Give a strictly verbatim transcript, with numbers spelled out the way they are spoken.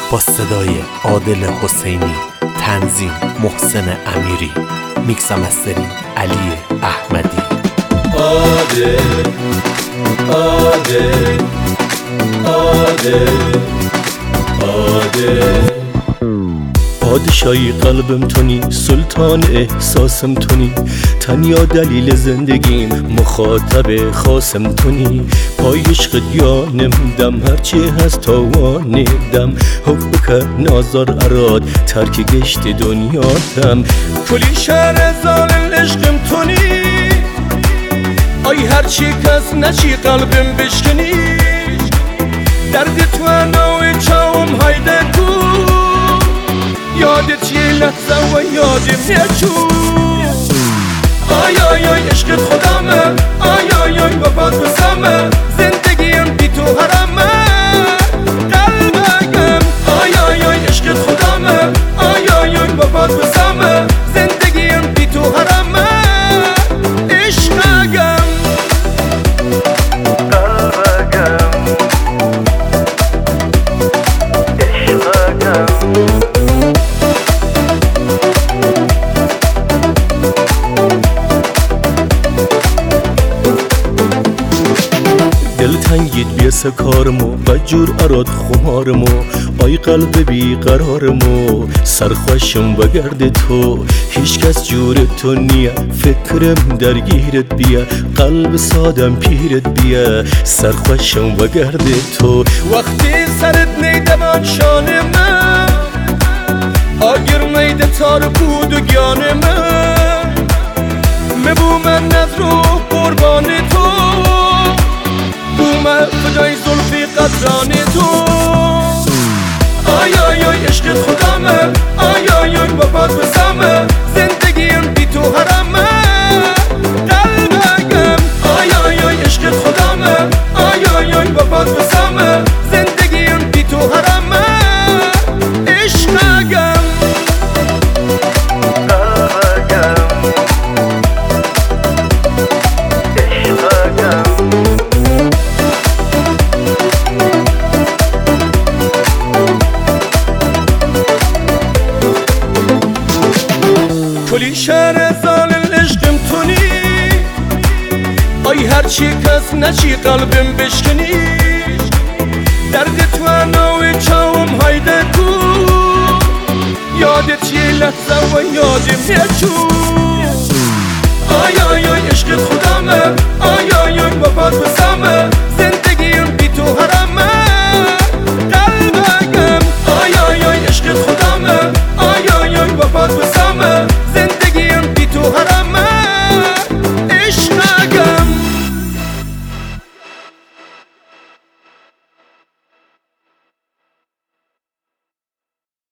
با صدای عادل حسینی، تنظیم محسن امیری، میکس و مسترینگ علی احمدی. عادل عادل عادل عادل پادشاهی قلبم تونی، سلطان احساسم تونی، تنیا دلیل زندگیم، مخاطب خاصم تونی. پای عشقت یانم دم هرچی هست تاوانه دم، حب که نازار اراد ترک گشت دنیاتم. کلی شهر زال عشقم تونی، آی هرچی کس نشی قلبم بشکنی. درد تو اناوی چاوم هایده کو، یادت یه لحظه و یادم نچو. آی آی آی عشقت خودمه، آی آی آی وفات بسمه، زندگیم بی تو حرمه قلبم. آی آی آی عشقت خودمه، آی آی آی وفات بسمه، زندگیم بی تو حرمه عشقم. دلتنگید بیسه کارمو و جور اراد خمارمو، آی قلب بی قرارمو سرخوشم و گرد تو. هیچ کس جور تو نیه، فکرم درگیرت بیا، قلب سادم پیرت بیا، سرخوشم و گرد تو. وقتی سرت نیده من شانه من، آگر نیده تار بود و گیانه من، مبو من نظرو قربان تو، بومه فدای زلفی قطران تو. آی آی آی عشقت خودمه، آی آی آی وفات بسمه، زندگیم بی تو حرمه قلبم. آی آی آی عشقت خودمه، آی آی آی وفات بسمه، زندگیم بی تو حرمه عشقم. کلی شهر زال عشقم تونی، آی هرچی کس نشی قلبم بشکنی. درد تو اناوی چاوم هایده کو، یادت یه لحظه و یادم نچو. آی آی آی عشقت خودمه، آی آی آی وفات بسمه،